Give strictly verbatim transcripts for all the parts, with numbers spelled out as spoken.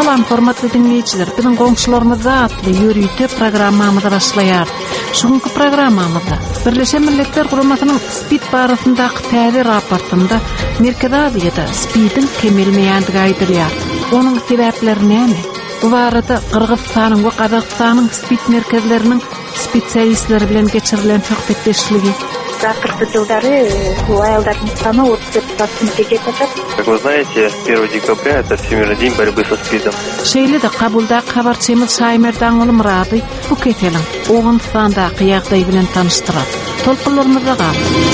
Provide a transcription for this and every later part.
Salam hormatly dinleyiciler, bizim komşularımızda atlı yürüyüşte programmamızı başlayar. Şunkı programmamızda Birleşen Milletler Kurulmasının SPID barasındaki täze raportunda Merkez Aziýada SPID'in kemelmeýändigi aýdylýar. Onuň sebäpleri näme? Bu barada Kırgızstanyň we Kazakstanyň SPID merkezleriniň spesialistleri bilen geçirilen söhbetleşligi. Завтрашние жылдары аялдардын саны отуз төрт процентке жетет. Как вы знаете, первого декабря это Всемирный день борьбы со СПИДом. Şeýle de kabulda habarçymyz Şaýmerdan oly Murady bu keteliň Oğunstandaky ýagdaý bilen tanışdyrar. Tolkunlarymyza gal.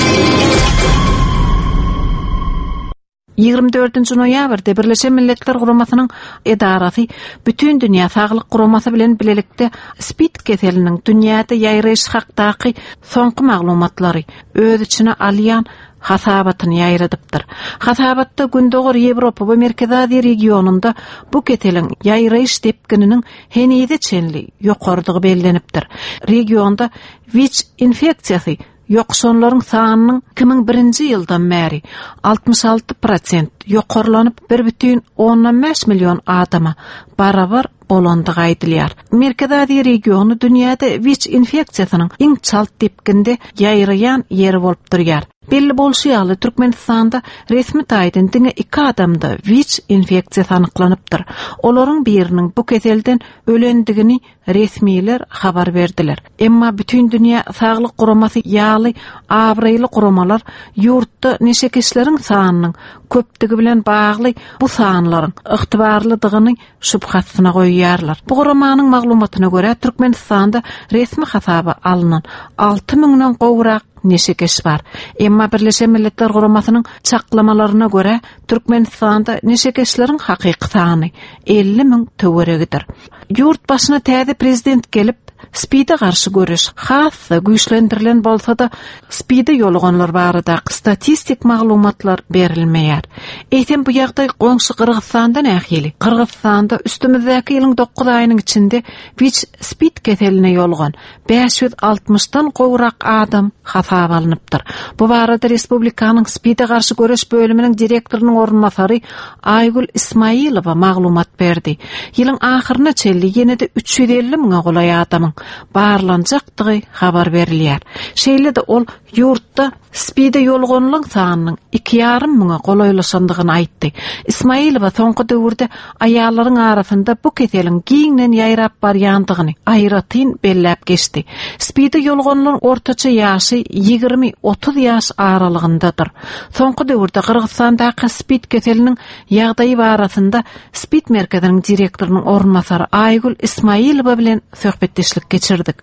ýygrimi dördünçi noýabrda Birleşen Milletler Guramasynyň edarasy bütün dünýä saglyk guramasy bilen bilelikde SPID keseliniň dünýäde ýaýraýyş hakdaky soňky maglumatlary öz içine alýan hasabatyny ýaýradypdyr. Hasabatda Gündoğur Ýewropa we Merkez Aziýa regionunda bu keteliň ýaýraýyş depkininiň henide çenli ýokardygy bellenipdir. Regionda W I C infeksiýasy Yoksonlaryň sanynyň iki ming birinji ýyldan bäri altmış alty prosent ýokarlanyp bir бүтүн ondan beş million adama barabar bolandygy aýdylýar. Merkez Aziýa regionu dünýäde W I C infeksiýasynyň iň çalt depkinde ýaýraýan ýeri bolup durýar. Belli bolşýaly Türkmenistanda resmi taýdan diňe iki adamda W I C infeksiýasy anyklanypdyr. Olaryň biriniň bu keselden ölendigini resmiler habar berdiler. Emma bütün dünýä saglyk guramasy ýaly awraýly guramalar ýurtda neşe kişileriň sanynyň köpdigi bilen bagly bu sanlaryň ygtybarlydygyny şüphasyna goýýarlar. Bu guramanyň maglumatyna görä Türkmenistanda resmi hasaba alynan alty mingden gowrak neşekeş bar. Emma Birleşen Milletler Guramasynyň çaklamalaryna görä Türkmenistanda neşekeşleriň hakyky sany elli ming töweregidir. Ýurt başyna täze prezident gelip SPID'e karşı görüş hassa güýçlendirilen bolsa da SPID'e ýolganlar barada statistik maglumatlar berilmeýär. Eýtem bu ýagdaý goňşy Kırgızstandan ähili. Kırgızstanda üstümizdäki ýylyň dokuz aýynyň içinde W I C SPID keseline ýolgan beş ýüz altmışdan gowrak adam hasaba alınıpdyr. Bu barada Respublikanyň SPID'e karşı görüş bölüminiň direktorynyň ornmasary Aýgül Ismaýylowa maglumat berdi. Ýylyň ahyryna çelli ýene-de üç ýüz elli miňe golaý adamyň barlanjakdygy habar berilýär. Şeýle de ol ýurtda SPID'e ýolgonlaryň sanynyň iki ýarym miňe golaýlaşandygyny aýtdy. Ismaýylowa soňky döwürde aýallaryň arasynda bu keseliň giňden ýaýrap barýandygyny aýratyn belläp geçdi. SPID'e ýolgonlaryň ortaça ýaşy ýygrimi otuz ýaş aralygyndadyr. Soňky döwürde Kyrgyzstandaky SPID keseliniň ýagdaýy barasynda SPID merkeziniň direktorynyň ornmasary Aýgül Ismaýylowa bilen söhbetleşlik geçirdik.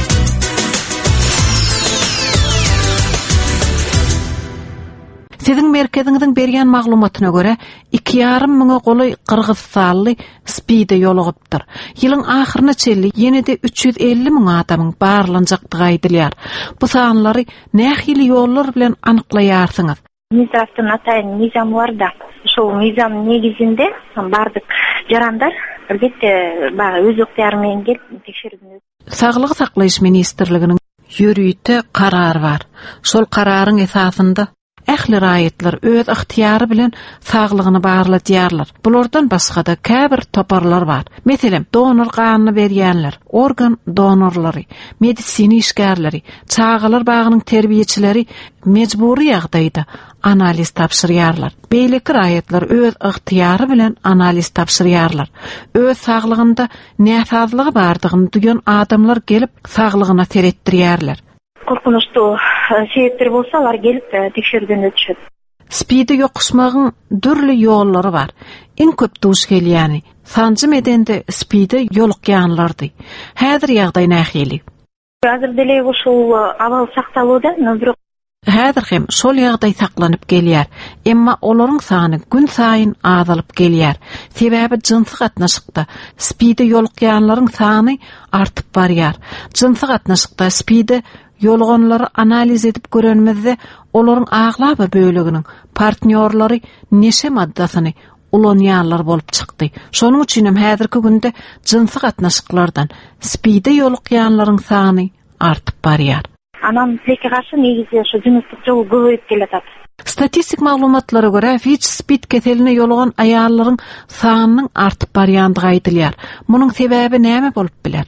Siziň merkeziňiziň berýän maglumatyna görä iki ýarym miňe goly Kyrgyzstanly SPID'e ýolgypdyr. Ýylyň ahyryna çelli ýene-de üç ýüz elli miň adamyň barlanjakdygy aýdylýar. Bu sanlary nähili ýollar bilen anyklaýarsyňyz? Ministrden ataýyn mizan bar da. Şol mizan negizinde bardyk jarandar elbetde baga öz yktyary menен gelip tekşirdim. Saglyk saklaýyş ministrliginiň ýürüýte karar bar. Şol kararyň esasynda ähli raýatlar öz yktyýary bilen saglygyny barladýarlar. Bulardan başga da käbir toparlar bar. Meselem, donor ganyny berýänler, organ donorlary, medisini işgärleri, çağalar bagynyň terbiýeçileri mejburi ýagdaýda analiz tapşyrýarlar. Beýleki raýatlar öz yktyýary bilen analiz tapşyrýarlar. Öz saglygynda näsazlygy bardygyny duýan adamlar gelip saglygyna teretdirýärler. Korkunçlu sebepler bolsa alar gelip tekşirden ötüşet. SPID'e ýokuşmagyň dürli ýollary bar. Iň köp duş gelýäni sanjy medende SPID'e ýolukýanlardy. Häzir ýagdaý nähili? Häzir dele uşul abal saktaluda, birok Häzir hem şol ýagdaý saklanyp gelýär. Emma olaryň sany gün saýyn azalyp gelýär. Sebäbi jinsy gatnaşykda SPID'e ýolukýanlaryň sany artyp barýar. Jinsy gatnaşykda SPID'e ýolgonlary analiz edip görenmizde olaryň aglaba bölегiniň partnýorlary neşe maddasyny ulanýanlar bolup çykdy. Şonuň üçin hem häzirki günde jinsy gatnaşyklardan SPID'e ýolukýanlaryň sany artyp barýar. Anam tileke karşı negizi şu cünüstük jol köpöýüp keletat. Statistik maglumatlara göre hiç spid keseline yolugan ayalların sanının artıp baryandığı aytılýar. Munun sebebi näme bolup biler?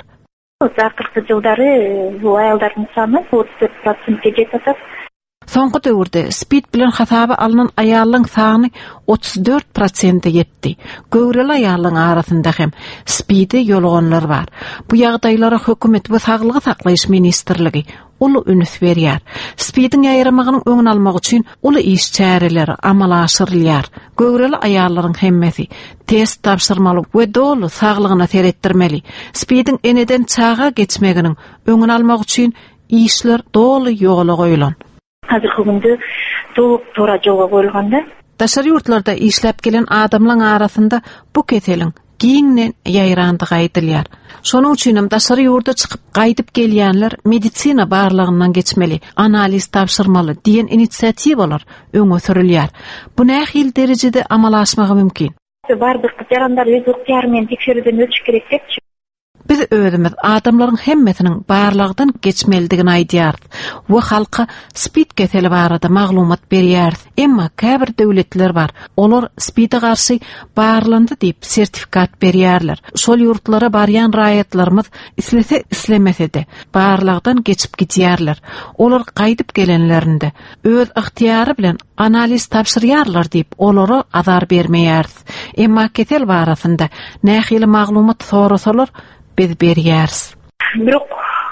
Akırkı жылдары bu ayalların sany otuz dört prosentke jetip. Soňky döwürde spid bilen hasaba alynan aýallaryň sany otuz dört prosente yetdi. Göwreli aýallaryň arasynda hem spidi ýolganlar bar. Bu ýagdaýlara hökümet we saglygy saklaýyş ministrligi uly ünüs berýär. Spidin ýaýramagynyň öňüni almak üçin uly iş çäreleri amala aşyrylýar. Göwreli aýallaryň hemmesi test tapşyrmaly we dolu saglygyna seretdirmeli. Spidin eneden çağa geçmeginiň öňüni almak üçin işler dolu ýola goýulan. Hazırkı günde toğuk tora joga koyulganda. Daşary ýurtlarda işläp gelen adamlaryň arasynda bu keselin giňden ýaýrandygy aýdylýar. Şonuň üçin hem daşary ýurda çykyp gaýdyp gelýänler medisina barlygyndan geçmeli, analiz tapşyrmaly diýen inisiatiwalar öňe sürilýär. Bu nähil derejede amalaşmagy mümkin. Bardyk jarandar öz yktyary bilen tekşerүүдөн ötüş kerek dep. Biz ödümüz adamların hemmesinin barlığdan geçmelidigini aýdýar. Bu halka spid keseli barada maglumat berýär. Emma käbir döwletler bar. Olar spide garşy barlandy diýip sertifikat berýärler. Şol ýurtlara barýan raýatlarymyz islese islemese-de barlygdan geçip gidýärler. Olar gaýdyp gelenlerinde öz yktyary bilen analiz tapşyrýarlar diýip olara azar bermeýär. Emma kesel barasynda nähili maglumat sorasalar biz berýäris. Birok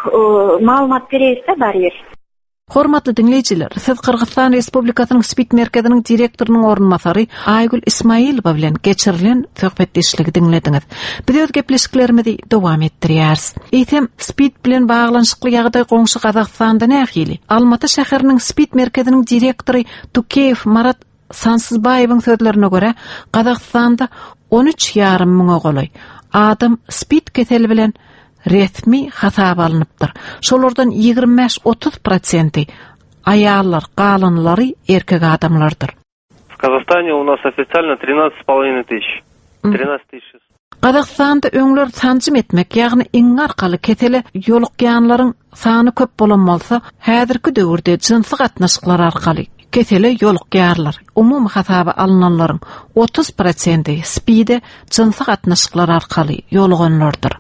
maglumat berýärse barýar. Hormatly dinleýijiler, siz Kırgızstan Respublikasynyň spid merkeziniň direktorunyň ornmasary Aýgül Ismaýylowa bilen geçirilen söhbetdeşligi dinlediňiz. Biz öz gepleşiklerimizi dowam etdirýäris. Eýtem spid bilen baglanyşykly ýagdaý goňşy Kazakstanda nähili? Almaty şäheriniň spid merkeziniň direktory Tukeýew Marat Sansızbaýewiň sözlerine göre Kazakstanda on üç ýarym müňe golay adam spid keseli bilen resmi hasaba alınıptır. Şolardan ýygrimi beş otuz prosenti aýallar, galynlary erkek adamlardyr. В Казахстане у нас официально тринадцать с половиной тысяч. тринадцать тысяч. Kazakstanda öňler tanjym etmek, ýagny iň arkaly keseli ýolukýanlaryň sany köp bolan bolsa, häzirki döwürde jinsy gatnaşyklar arkaly keseli ýolukýarlar. Umumy hasaba alynanlaryň otuz prosenti spide jinsy gatnaşyklar arkaly ýoluganlardyr.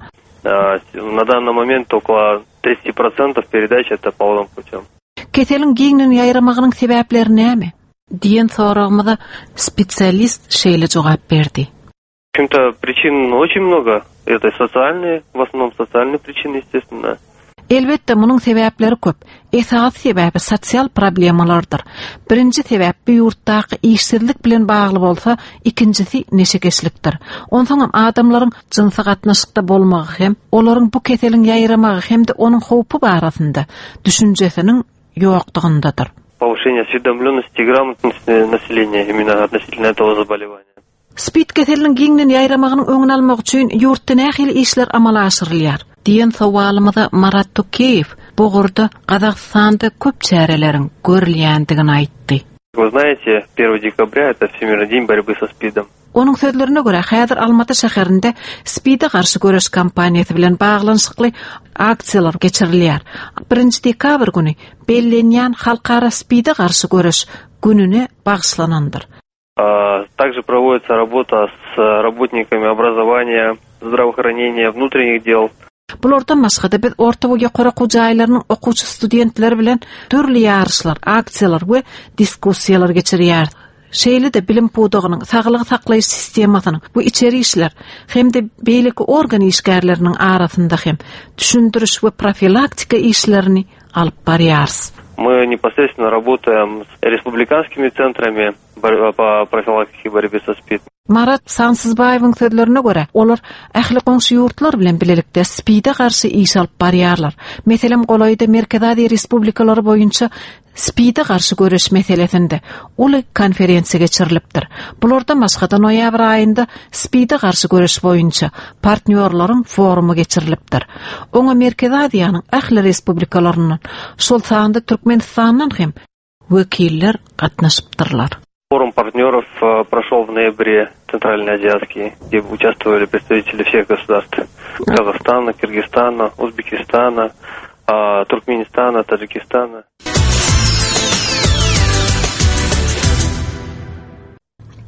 На данный момент около тридцать процентов передач это полным путем. Keselin giňden ýaýramagynyň sebäpleri näme? Diýen soragymyza spesialist şeýle jogap berdi. В общем-то, причин очень много. Это социальные, в основном социальные причины, естественно. Elbette munun sebäpleri köp. Esas sebäbi sosial problemalardyr. Birinji sebäp bu ýurtdaky işsizlik bilen bagly bolsa, ikincisi neşekeşlikdir. Onsoň adamlaryň jinsy gatnaşykda bolmagy hem olaryň bu keseliň ýaýramagy hem de onuň howpy barasynda düşünjesiniň ýokdugyndadyr. Повышение осведомленности и грамотности населения именно относительно этого заболевания. Spid keseliniň giňden ýaýramagynyň öňüni almak üçin ýurtda nähili işler amala aşyrylýar. Diýen sowalymyza Marat Tukeýew bugurda Kazakstanda köp çäreleriň görülýändigini aýtdy. Вы знаете, первого декабря это Всемирный день борьбы со СПИДом. Onun sözlerine göre häzir Almaty şäherinde spide garşy göreş kampaniýasy bilen baglanyşykly aksiýalar geçirilýär. birinji dekabr güni bellenýän halkara spide garşy göreş gününe bagşlanandyr. Также проводится работа с работниками образования, здравоохранения, внутренних дел. Bulardan başga biz orta we ýokary gujaýlarynyň okuwçy studentleri bilen türli ýarışlar, aksiýalar we diskussiýalar geçirýär. Şeýle de bilim pudugynyň saglygy saklaýyş sistemasynyň bu içeri işler hem de beýleki organ işgärleriniň arasynda hem düşündiriş we profilaktika işlerini alyp barýarys. Мы непосредственно работаем с республиканскими центрами по профилактике и борьбе со СПИД. Marat Sansızbaýewiň sözlerine göre olar ähli goňşy ýurtlar bilen bilelikde spide garşy iş alyp barýarlar. Meselem Golaýda Merkez Aziýa respublikalary boýunça spide garşy göreş meselesinde uly konferensiýa geçirilipdir. Bulardan başga da noýabr aýynda spide garşy göreş boýunça partnýorlaryň forumy geçirilipdir. Oňa Merkez Aziýanyň ähli respublikalarynyň şol sanda Türkmenistandan hem wekiller gatnaşypdyrlar. Форум партнеров прошел в ноябре Центральноазиатский, где участвовали представители всех государств: Казахстана, Кыргызстана, Узбекистана, Туркменистана, Таджикистана.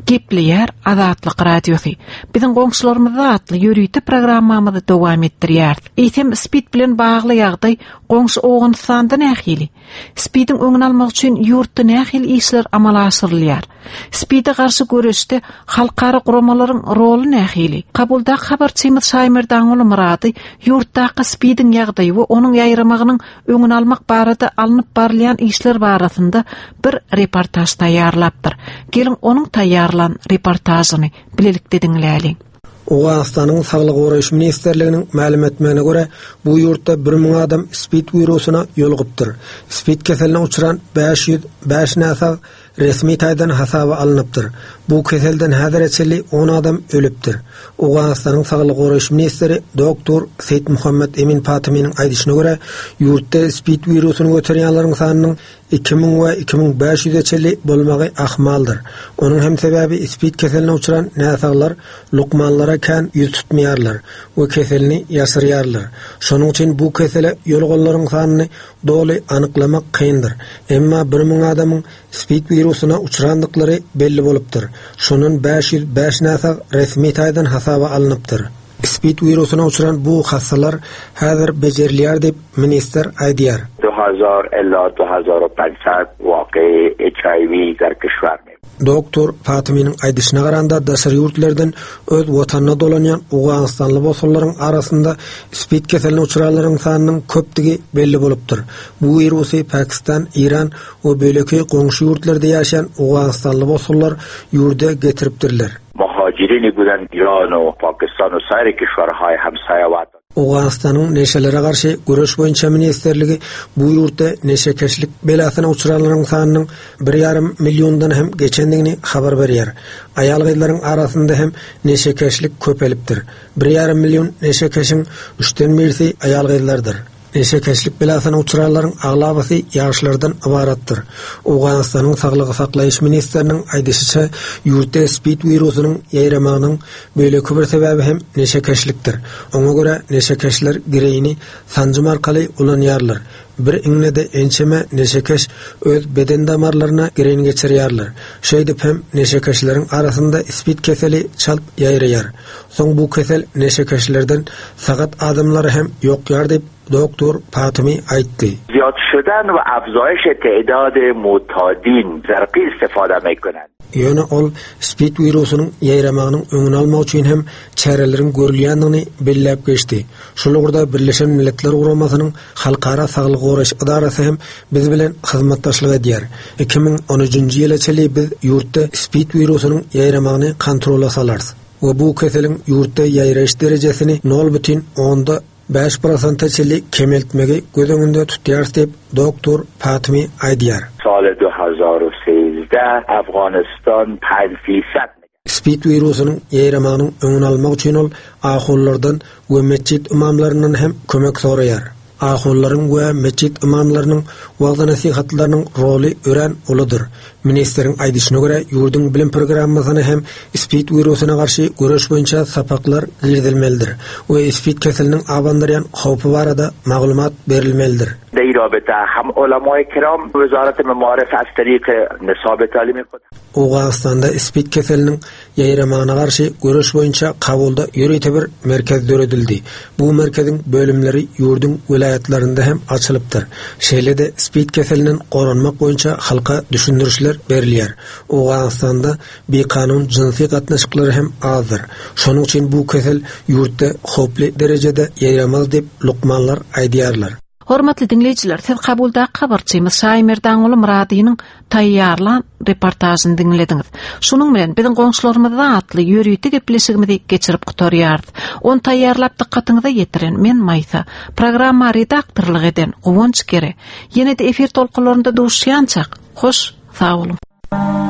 Gepleyer Azatlyk radiosu. Biziň goňşularymyzda atly ýörüýte programmamyzy dowam etdirýär. Eýtem spid bilen bagly ýagdaý goňşy Owgynstanda nähili. Spidin öňüni almak üçin ýurtda nähili işler amal asyrylýar. Spide garşy görüşde halkara guramalaryň roli nähili. Kabulda habarçymyz Şaýmyr Daňuly Murady ýurtdaky spidin ýagdaýy we onuň ýaýramagynyň öňüni almak barada alınıp barlayan işler barasında bir reportaj taýýarlapdyr. Gelin onuň taýýarlan reportajyny bilelikde diňläli. Owgynstanyň Saglyk Goraýyş Ministrliginiň ma'lum etmegine göre bu ýurtda bir ming adam spid wirusyna ýolugypdyr. Spid keseline uçuran beş yüz beş näsä resmi taýdan hasaba alınıpdyr. Bu keselden häzirçeli on adam ölüpdir. Owgynstanyň Saglyk Goraýyş Ministri doktor Seyit Muhammed Emin Fatymynyň aýdyşyna göre ýurtda spid wirusyny göterýänleriň sanynyň iki ming we iki ming beş yüzçeli bolmagy ahmaldyr. Onuň hem sebebi spid keseline uçuran näsaglar lukmanlara kan ýüz tutmaýarlar we keselini ýaşyrýarlar. Şonuň üçin bu kesele ýolgonlaryň sanyny doly anyklamak kyndyr. Emma bir ming adamyň spid wirusyna uçurandyklary belli bolupdyr. Şonun beş yüz beş näsag resmi taýdan hasaba alınıpdyr. Spid wirusyna uçuran bu hastalar häzir bejerilýär dep minister aýdýar. دو هزار الی دو هزار و پانصد واقع اچ آی وی در کشور Doktor Fatymynyň aýdyşyna garanda daşary ýurtlardan öz watanına dolanýan Owgynstanly bossalaryň arasynda spid keseline uçurallaryň sanynyň köpdigi belli bolupdyr. Bu wirusy Pakistan, İran we böleki goňşy ýurtlarda ýaşaýan Owgynstanly bossalar ýurda getiripdirler. مهاجرینی بودن ایران و پاکستان و سایر کشورهای همسایه و Owgynstanyň neşelere garşy görüş boýunça ministerligi bu ýurtda neşekeşlik belasyna uçurallaryň sanynyň bir ýarym milliondan hem geçendigini habar berýär. Aýal gyzlaryň arasynda hem neşekeşlik köpelipdir. bir ýarym million neşekeşiň üçten birisi aýal gyzlardyr. Neşekeşlik belasyna uçurallaryň aglabasy ýaşlardan ibaratdyr. Owgynstanyň Saglyk saklaýyş ministriniň aýdyşyça ýurtda spid wirusynyň ýaýramagynyň böleki bir sebebi hem neşekeşlikdir. Oňa göre neşekeşler gireýini sanjym arkaly ulanýarlar. Bir iňnede ençeme neşekeş öz beden damarlaryna gireýini geçirýärler. Şeýdip hem neşekeşleriň arasynda spid keseli çalp ýaýraýar. Soň bu kesel neşekeşlerden sagat adamlary hem ýokýar dep doktor Fatymy aýtdy. زیاد شدن و افزایش تعداد معتادین زرقی استفاده میکنند. Ýöne ol spid wirusynyň ýaýramagynyň öňüni almak üçin hem çäreleriň görülýändigini belläp geçdi. Şolagurda Birleşen Milletler Guramasynyň Halkara Saglyk Goraýyş Idarasy hem biz bilen hyzmatdaşlyk edýär. iki ming on üçinji ýyla çeli biz ýurtda spid wirusynyň ýaýramagyny kontrola salars. We bu keseliň ýurtda ýaýraýyş derejesini nol бүтүн onda beş prosent çeli kemeltmegi göz öňünde tutýar dep doktor Fatymy aýdýar. سال دو هزار و سیزده افغانستان پنج فیصد spid wirusynyň ýaýramagynyň öňüni almak üçin ol ahullardan we mesjid imamlarynyň hem kömek soraýar. Ahulların we mesjid imamlarynyň wagda nasihatlarynyň roli ören uludyr. Ministeriň aýdyşyna görä ýurdun bilim programmasyna hem spid wirusyna garşy görüş boýunça sapaklar girdilmelidir we spid keseliniň awandaryan howpy barada maglumat berilmelidir. در این رابطه هم علمای کرام وزارت معارف از طریق نصاب تعلیمی خود Owgynstanda spid keseliniň ýaýramagyna garşy görüş boýunça kabulda ýörüýte bir merkez döredildi. Bu merkeziň bölümleri ýurdun vilayatlarynda hem açylypdyr. Şeýlede spid keseliniň goranmak boýunça halka düşündürüşler berilýär. Owgynstanda bekanun jinsy gatnaşyklary hem azdyr. Şonuň üçin bu kesel ýurtda howply derejede ýaýramaz dep lukmanlar aýdýarlar. Hormatly dinleyijiler, siz kabulda habarçymyz Şaýmyr Daňuly Muradynyň taýýarlan reportasyny dinlediňiz. Şunuň bilen biziň goňşularymyzda atly ýörüýte gepleşigimizi geçirip gutarýardy. Onu taýýarlap diqqatyňyza ýetiren men Maýsa, programma redaktorlyk eden Owunç Kere. Ýene-de efir tolkunlarynda duşýançak. Hoş, sag bolun.